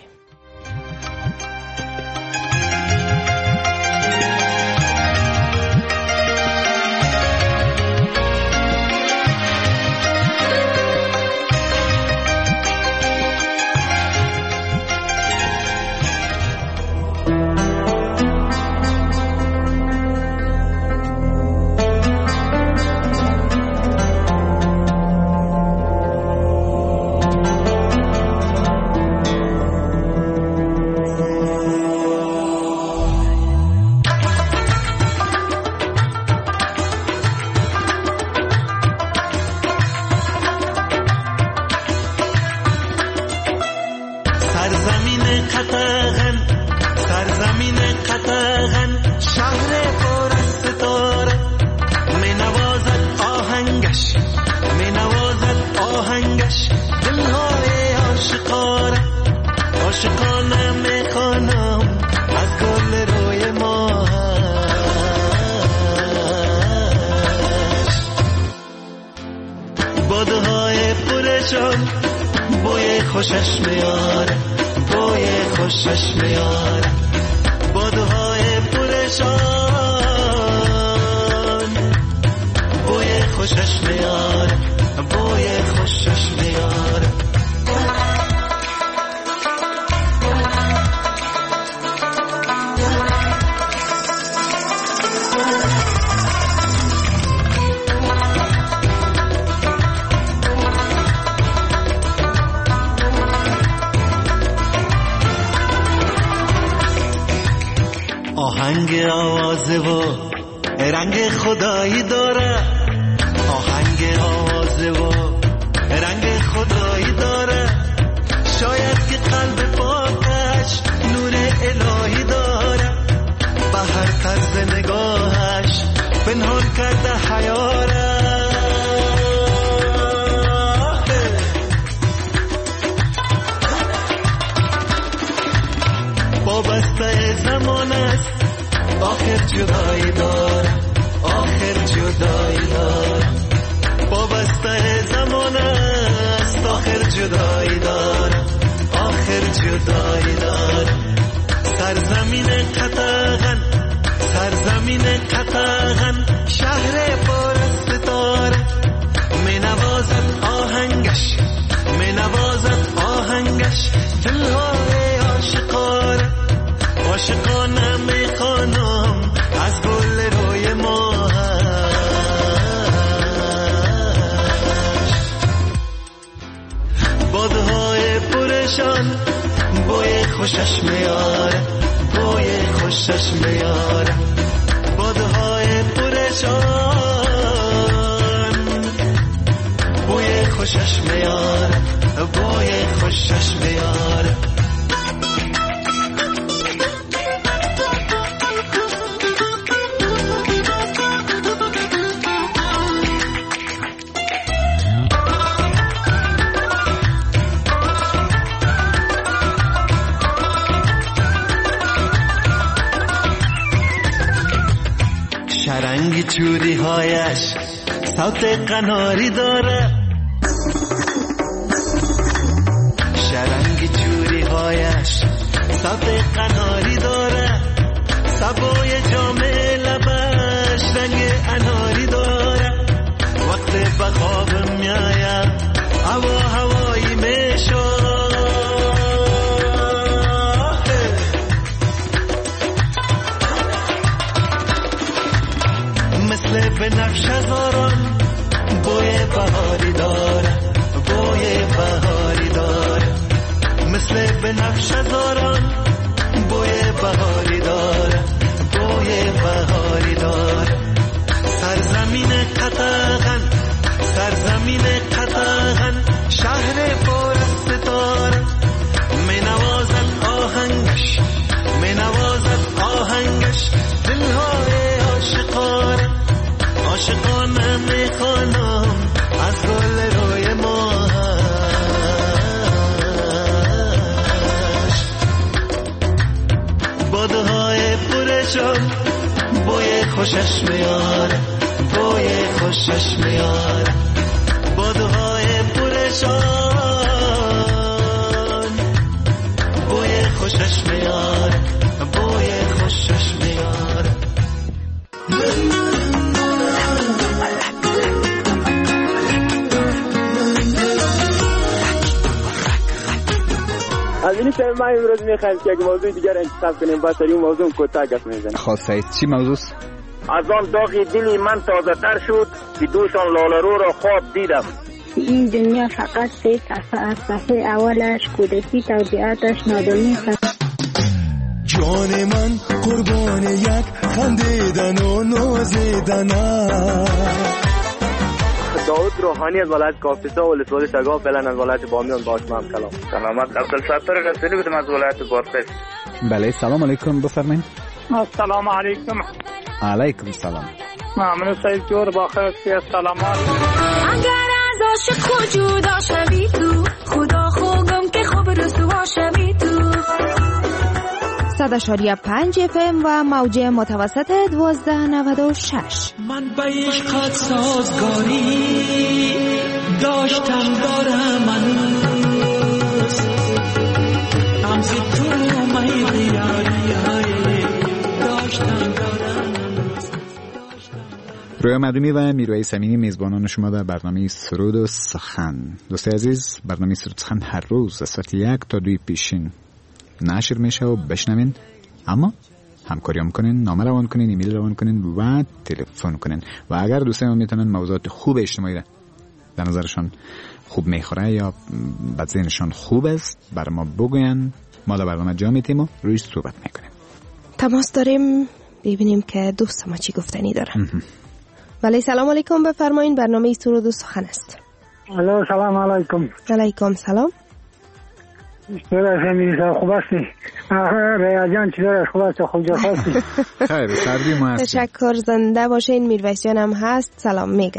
آهنگ آوازه و رنگ خدایی داره. آهنگ آوازه و رنگ خدایی داره. شاید که قلب پاکش نور الهی داره. به هر طرز نگاهش پنهان کرده حیاره. وابسته زمان است آخر جدایی داره. آخر جدایی داره. وابسته زمان است آخر جدایی داره. آخر جدایی داره. سرزمین قطغن، سرزمین قطغن، شهر پر از ستاره. می نوازد آهنگش، می نوازد آهنگش دلهای عاشقانه. عاشقانه میخوانم از گل روی ماهش. بادهای پرشان بوی خوشش میاره. خوشش میاره بادهای پرشان بوی خوشش میاره بوی خوشش میاره شرنگی چوری هایش صوت قناری داره شرنگی چوری هایش صوت قناری داره سبوی جامه لبش رنگ اناری داره وقت به خواب میایم هوایی میشه مثل به نقش هزاران بوی بهاری داره بوی بهاری داره مثل به نقش هزاران بوی بهاری داره بوی بهاری داره سرزمین قطغن سرزمین قطغن شهر پر از ستاره می نوازد آهنگش می نوازد آهنگش دلهای عاشقانه عاشقانه میخوانم از گل روی ماهش بادهای پرشان بوی خوشش میاره بوی خوشش میاره بادهای پرشان بوی خوشش میاره بوی خوشش میاره از این سر ما امروز میخوایم که یک موضوع دیگر انتخاب کنیم با سری اون موضوع کوتاه گپ میزنیم. خواسته چی موضوع؟ از آن داغی دلی من تازه تر شد که دوشان لالرو را خواب دیدم. این دنیا فقط سه صفحه از صفحه اولش کودکی توضیحاتش نادونی است. جان من قربان یک خندیدن و نازیدن داود روحانی از ولایت کاپیسا و ولسوالی شگاه فعلا از ولایت بامیان با شما هم کلام. سلامت عبدالستار رسولی بودم از ولایت بادغیس. بله سلام علیکم بفرمایید. السلام علیکم. علیکم سلام. ممنون سعید جور با خیر سلامات. اگر از عاشق جدا شوی تو خدا خوگم که خوب رسوا شوی تو 100.5 FM و موج متوسط 1296. من به عشقت سازگاری داشتم دارم من همزی تو میلی داشتم دارم. رویا مدومی و میروی سمینی میزبانان شما در برنامه سرود و سخن. دوست عزیز، برنامه سرود و سخن هر روز از ساعت 1 تا 2 پیشین نشر میشه و بشنوین، اما همکاری هم کنین، نامه روان کنین، ایمیل روان کنین و تلفن کنین. و اگر دوستان میتونن موضوعات خوب اجتماعی را در نظرشان خوب میخوره یا بد ذهنشان خوب است بر ما بگوین، ما در برنامه جا میتیم و روی صحبت میکنیم. تماس داریم ببینیم که دوست ما چی گفتنی داره. ولی سلام علیکم بفرمایین، برنامه سرود و سخن است. الو سلام علیکم. علیکم سلام. خوب هستی؟ ریاضیان چطور خوب هستی؟ خوب جا هستی؟ خیر سردی ما هستی. تشکر، زنده باشین. میرویس جان هم هست، سلام میگه.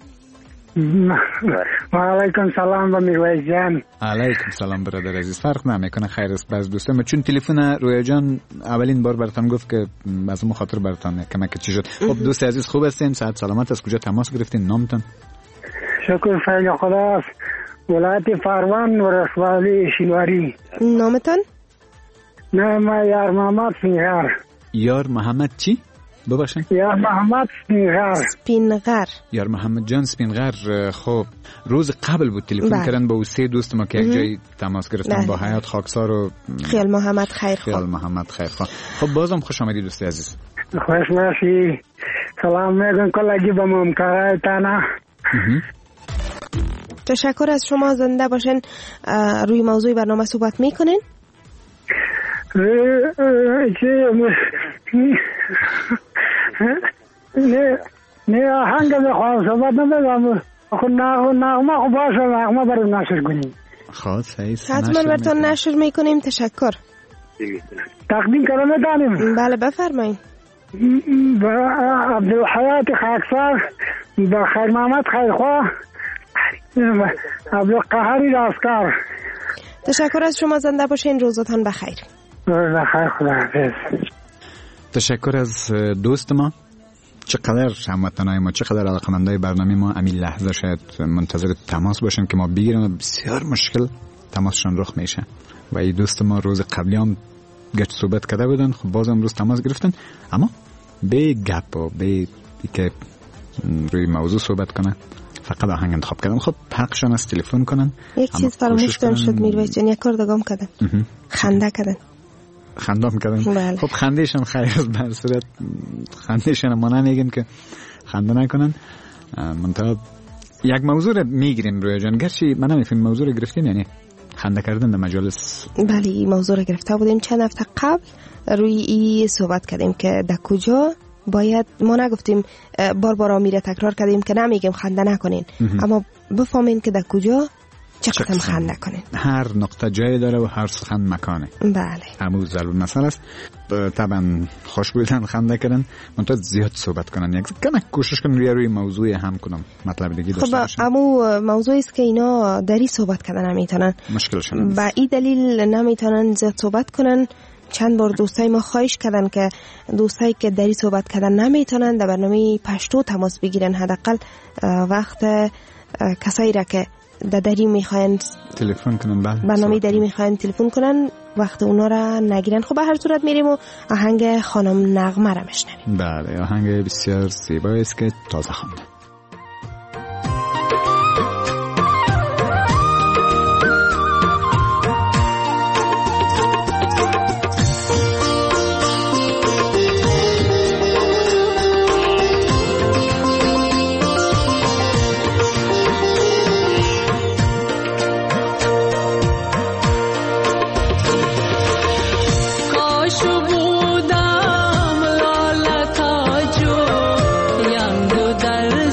و علیکم سلام و میرویس جان. علیکم سلام برادر عزیز. فرق نمیکنه، خیر است. باز دوستان چون تلفن رویا جان اولین بار براتون گفت که از اون خاطر براتون کمک چی شد. خب دوست عزیز خوب هستین؟ صحت سلامت؟ از کجا تماس گرفتین؟ نامتون؟ شکر فضل خدا. ولایت فروان و رسوالی شینواری. نامتان؟ نام یار محمد سپینغر. یار محمد چی؟ ببخشید. یار محمد سپینغر. یار محمد جان سپینغر. خب روز قبل بود تلفن کردن با سه دوست ما که یک جای تماس گرفتن با حیات خاکسار و خیال محمد خیرخواه. خیال محمد خیرخواه. خب بازم خوش آمدید دوست عزیز. خوش باشی. سلام میگم کلاگی با ممکارای تانا. تشکر از شما، زنده باشین. روی موضوع برنامه صحبت میکنین؟ نه آهنگ بخواه صحبت نبگم خود نغمه خب باشه نغمه برای نشر کنیم. خب صحیح حتما براتون نشر میکنیم. تشکر. تقدیم کردن دانیم. بله بفرمایید. عبدالحیات خاکسار، با خیر محمد خیرخواه، عبدالقهاری راستکار. تشکر از شما. زنده باشین. روزتان بخیر. بخیر. خداحافظ. تشکر از دوست ما. چقدر هموطنای ما، چقدر علاقمندای برنامه ما همین لحظه شاید منتظر تماس باشن که ما بگیریم و بسیار مشکل تماسشان رخ میشه. و این دوست ما روز قبلی هم گچ صحبت کرده بودن، خب باز امروز تماس گرفتن، اما به گپ و به که روی موضوع صحبت کنه فقط آهنگ انتخاب کردن. خب حقشان است تلفن کنن. یک چیز فراموش کردن شد میرویس جان، یک کار دگام کردن. خنده کردن. خندام کردن. بله. خب خندهشان خیر است، به صورت خندهشان ما نمیگیم که خنده نکنن. منتها یک موضوع میگیریم روی جان، گرچه من نمیفهم موضوع رو گرفتیم یعنی خنده کردن در مجالس. بله این موضوع رو گرفته بودیم چند هفته قبل، روی این صحبت کردیم که در کجا باید، ما نگفتیم بار آمیره تکرار کردیم که نمیگیم خنده نکنین، اما بفهمین که در کجا چقدر خنده کنین. هر نقطه جای داره و هر سخن مکانه. بله همون ضرور مسئله است. طبعا خوش بودن خنده کردن، منتها زیاد صحبت کنن، یک کم کوشش کنن روی موضوع هم کنم مطلب دیگه داشته باشن. خب اما موضوعی است که اینا دری صحبت کردن نمیتونن، مشکلشون و این دلیل نمیتونن زیاد صحبت کنن. چند بار دوستای ما خواهش کردن که دوستایی که دری صحبت کردن نمیتونن در برنامه پشتو تماس بگیرن، حداقل وقت کسایی را که دری میخواین تلفن کنن، برنامه دری میخواین تلفن کنن، وقت اونا را نگیرن. خب به هر صورت میریم و آهنگ خانم نغمه را میشنویم. بله آهنگ بسیار زیبایی است که تازه خوانده. در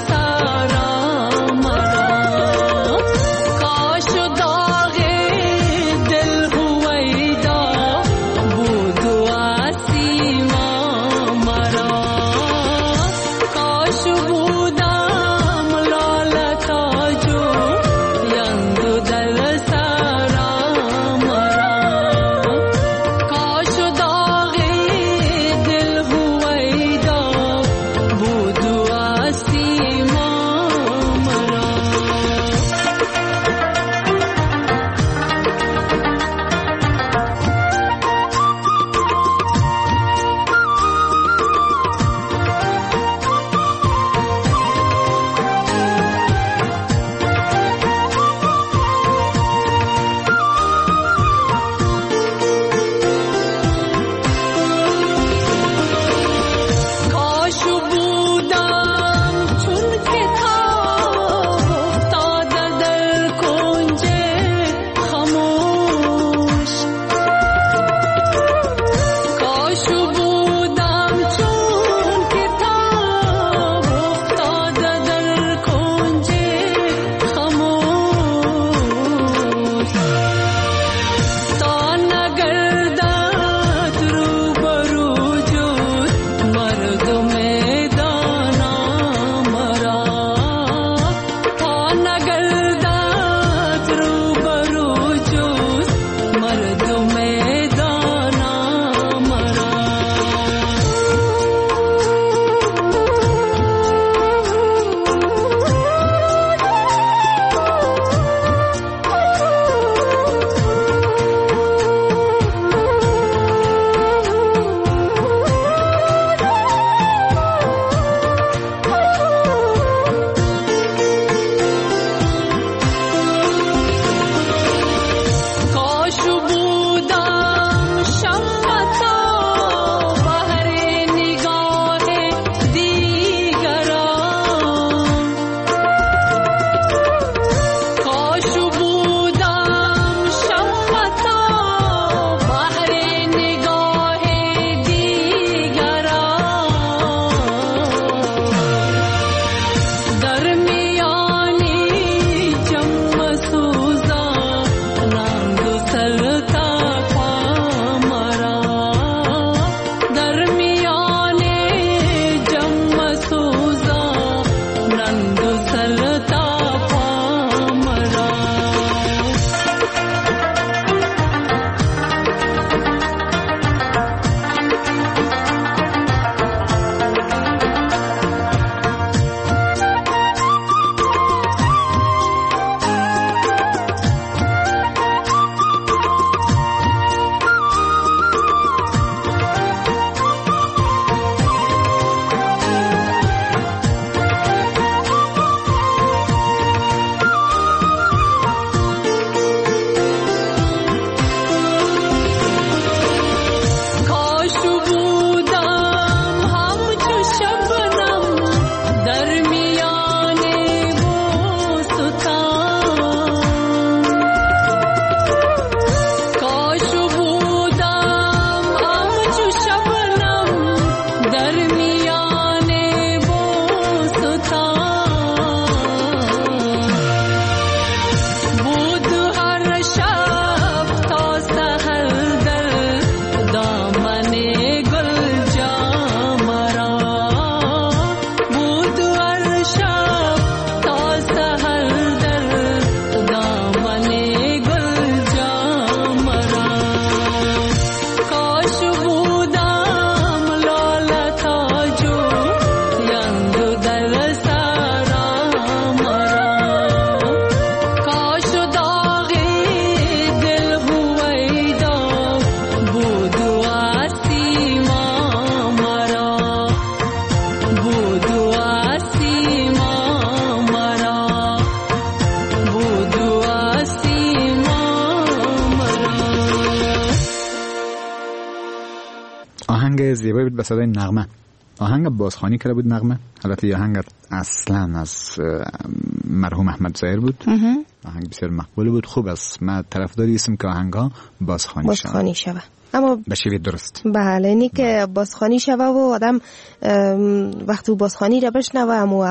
آهنگ زیبایی بود به صدای نغمه. آهنگ بازخوانی کرده بود نغمه. البته آهنگ اصلا از مرحوم احمد ظاهر بود. آهنگ بسیار مقبول بود. خوب است. من طرفداری هستم که آهنگ‌ها بازخوانی شود. اما به شیوه درست. بله، اینی که بازخوانی شود و آدم وقتی بازخوانی را بشنوه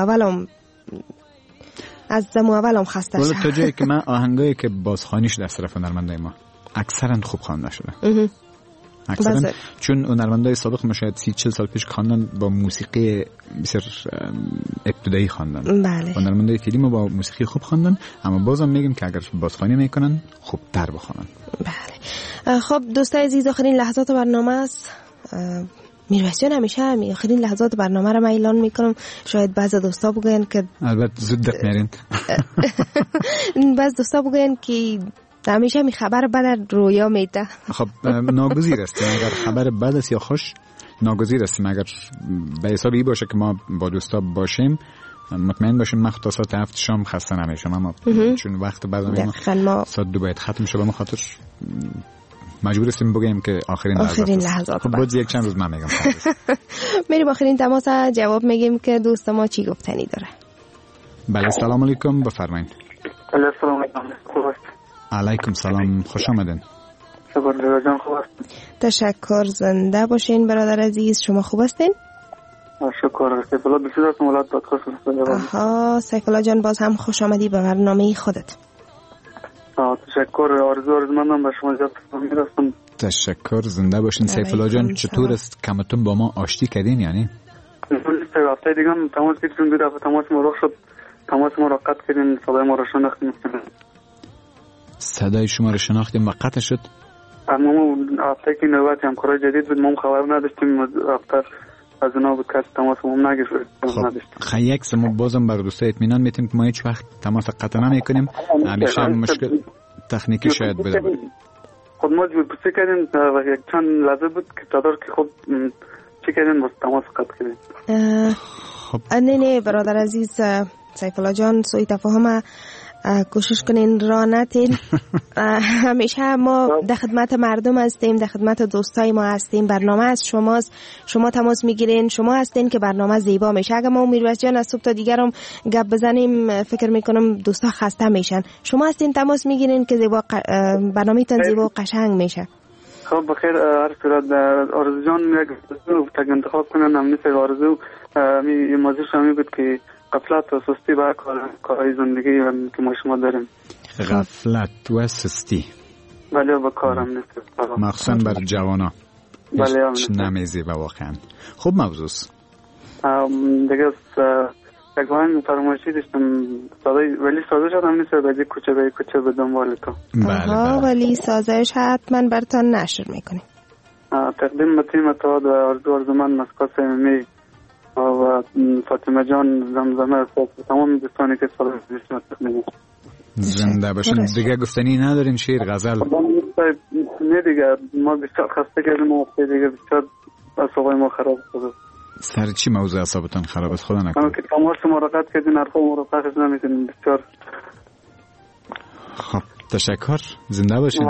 از اولم خسته شد. تا جایی که من آهنگایی که بازخوانیش در طرف هنرمندای ما اکثرا خوب خوانده شده. اکثرا چون هنرمندای سابق ما شاید 30-40 سال پیش خواندن با موسیقی بسیار ابتدایی خواندن. بله. هنرمندای فیلم با موسیقی خوب خواندن، اما بازم میگم که اگر بازخوانی میکنن خوبتر بخوانن. بله. خب دوستای عزیز، آخرین لحظات برنامه است. میرویس جان همیشه آخرین لحظات برنامه رو من اعلان میکنم. شاید بعض دوستا بگن که البته زود دق میرین. بعض دوستا بگن که همیشه می خبر بد رویا میده. خب ناگزیر است اگر خبر بد است یا خوش، ناگزیر است. اگر به حساب این باشه که ما با دوستا باشیم، مطمئن باشیم من تا ساعت 7 شام خسته نمیشم، اما چون وقت برنامه ما ساعت 2 باید ختم شه، به خاطر مجبور هستیم بگیم که آخرین لحظات. خب باز یک چند روز من میگم. میریم آخرین تماس جواب میگیم که دوست ما چی گفتنی داره. بله، سلام علیکم، بفرمایید. سلام علیکم. علیکم سلام، خوش آمدین. شکر جان، خوب هستین؟ تشکر، زنده باشین برادر عزیز. شما خوب هستین؟ شکر. سیف الله بسیار از مولاد پادکست هستم. آها، سیف الله جان باز هم خوش آمدی به برنامه خودت. تشکر. آرزومندم به شما زیاد میرسم. تشکر، زنده باشین. سیف الله جان چطور است کمتون با ما آشتی کردین؟ یعنی هفته دیگه هم تماس گرفتیم، دو دفعه تماس ما رخ شد، تماس ما را قطع کردین، صدای ما را شناختیم. صدای شما را شناختیم و قطع شد. اما هفته که نوبت همکارای جدید بود، ما خبر نداشتیم. هفته از اونا بود که تماس ما نگرفت. خب یک ما بازم بر دوستا اطمینان میتیم که ما هیچ وقت تماس قطع نمیکنیم. همیشه مشکل تکنیکی شاید بوده. خود ما بسیار کردیم و یک چند لحظه بود که تدار که خود چی کردیم باز تماس قطع کردیم. خب نه برادر عزیز سیف الله جان، سوء تفاهم کوشش کنین را نتین. همیشه ما در خدمت مردم هستیم، در خدمت دوستای ما هستیم. برنامه از شماست، شما تماس میگیرین، شما هستین که برنامه زیبا میشه. اگه ما میرویس جان از صبح تا دیگرم گپ بزنیم فکر میکنم دوستا خسته میشن. شما هستین تماس میگیرین که زیبا برنامه تان زیبا و قشنگ میشه. خب بخیر. هر صورت آرزو جان یک تگ انتخاب کنن. هم نیست آرزو موضوع شامی بود که غفلت و سستی با کارهای زندگی که ما شما داریم. غفلت و سستی بله با کارم نیست، مخصوصا بر جوانا. بله نمیزی و واقعا خوب موضوعست. دیگه یک آهنگ فرمایشی داشتم، ولی سازش هم نیست، بازی کوچه به کوچه به دنبال تو. بله ولی سازش حتما برتان نشر میکنیم. تقدیم به تیم اتحاد و آرزومند مسکا صمیمی و فاطمه جان زمزمه تمام دوستانی که سال زنده باشن. دیگه گفتنی ندارین؟ شعر غزل نه دیگه، ما بسیار خسته کردیم و دیگه بسیار اعصابای ما خراب شده. سر چی موضوع اعصابتون خراب است؟ خدا نکنه. که تماس مراقبت کردین، حرفا مراقبت نمیکنین. بسیار خب تشکر، زنده باشین.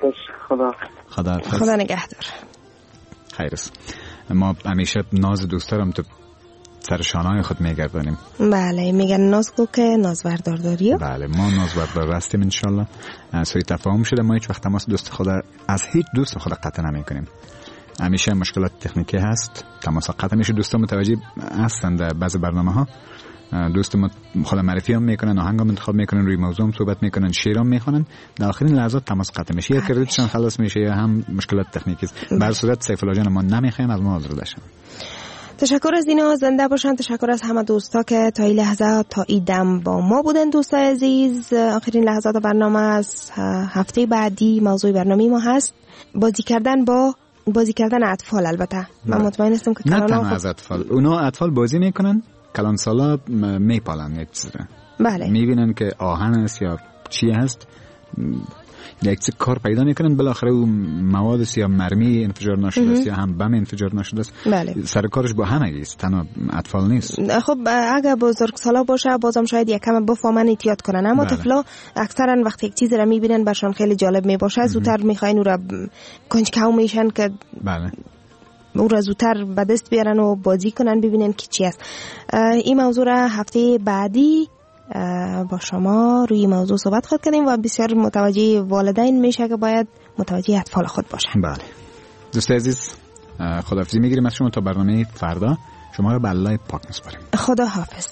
خدا نگهدار. خیر است. ما همیشه ناز دوستارم تو سر شانه‌های خود میگردانیم. بله، میگن ناز کو که ناز بردار داری. بله، ما ناز بردار هستیم ان شاء الله. سوء تفاهم شده، ما هیچ وقت تماس دوست خود از هیچ دوست خود قطع نمیکنیم. همیشه مشکلات تکنیکی هست، تماس قطع میشه. دوستان متوجه هستند در بعضی برنامه‌ها دوست ما خود معرفی هم میکنن، آهنگ هم انتخاب میکنن، روی موضوع هم صحبت میکنن، شعر هم میخونن، در آخرین لحظات تماس قطع میشه، یا کردیتشان خلاص میشه یا هم مشکلات تکنیکی است. به هر صورت سیف الله جان ما نمیخوایم از ما آزرده شن. تشکر از اینا، زنده باشن. تشکر از همه دوستا که تا این لحظه تا این دم با ما بودن. دوستای عزیز، آخرین لحظات برنامه از هفته بعدی موضوع برنامه ما هست بازی کردن اطفال. البته من مطمئن هستم که نه تنها از اطفال، اونا اطفال بازی میکنن، کلان سالا میپالن یک چیز را. بله. میبینن که آهن است یا چی هست، یک چیز کار پیدا میکنن، بالاخره اون مواد است یا مرمی انفجار نشده است یا هم بم انفجار نشده است. بله. سر کارش با همه است، تنها اطفال نیست. خب اگه بزرگسالا باشه بازم شاید یک کم بفهمن احتیاط کنن، اما طفلا اکثرا وقتی یک چیز را میبینن برشان خیلی جالب میباشه، زودتر میخواین اون را کنجکاو میشن که بله او را زودتر به دست بیارن و بازی کنن ببینن که چی است. این موضوع را هفته بعدی با شما روی موضوع صحبت خود کردیم و بسیار متوجه والدین میشه که باید متوجه اطفال خود باشن. بله دوست عزیز خداحافظی میگیریم از شما تا برنامه فردا. شما رو به الله پاک میسپاریم. خدا حافظ.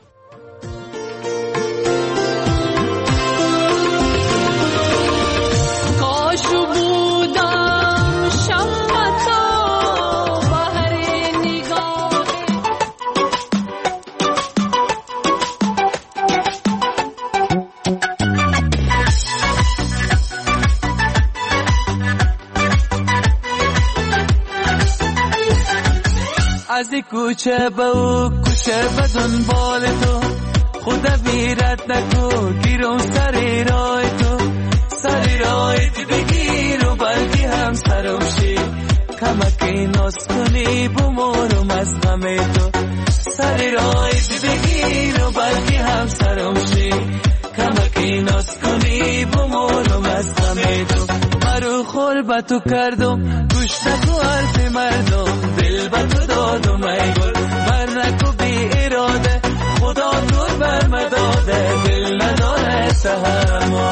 از کوچه به او کوچه به دنبال تو خدا بیرت نکو گیرم سری رای تو سری رای بگیر و بلکه هم سرم شی کمکی ناز کنی بمورم از غم تو سری رای بگیر و بلکه هم سرم شی کمکی ناز کنی بمورم از غم تو مرو خور به تو کردم گوش نکو حرف مردم دل به تو دادم ای گل بر نکو بی اراده خدا دور بر مداده دل نداره سهما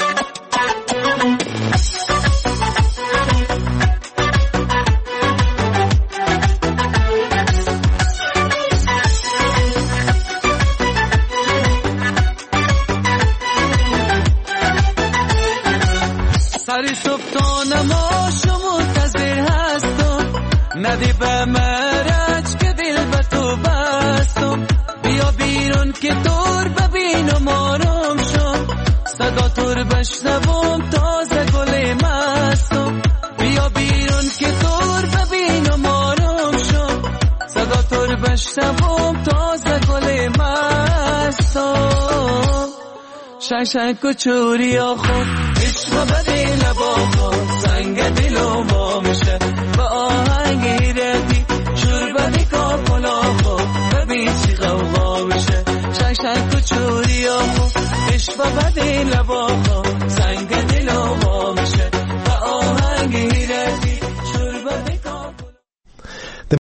سری صبح تا نماز منتظر هستم ندی به مرج که دل به تو بستم بیا بیرون که دور ببینم آرام شم صدا تور بشنوم تازه گل مستم بیا بیرون که دور ببینم آرام شم صدا تور بشنوم تازه گل مستم شنگ کچوری آخون عشق بدی لبا خون سنگ دلو ما میشه با آهنگی